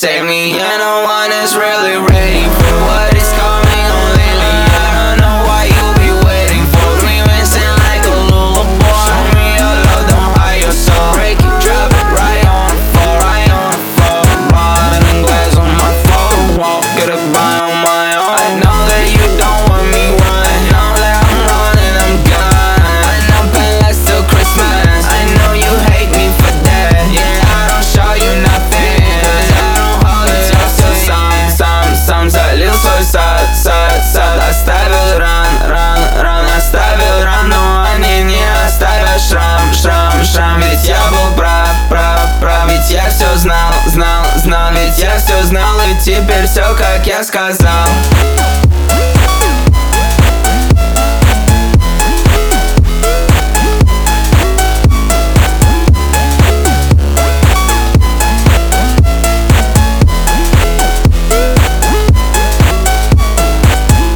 save me. Yeah, no one is really ready for what is coming on lately. I don't know why you be waiting for me, missing like a lullaby. Show me your love, don't hide your soul. Break it, drop it right on the floor, right on the floor. Running glass on my phone, won't get it by on my own. I know that you don't want me run. I know that I'm running, I'm gone. I know pain lasts till Christmas. I know you hate me for that. Yeah, I don't show you nothing, 'cause I don't hold it. Сам залился в сад. Оставил ран, оставил рану. Они не оставят шрам. Ведь я был прав. Ведь я все знал. Ведь я все знал, и теперь все, как я сказал.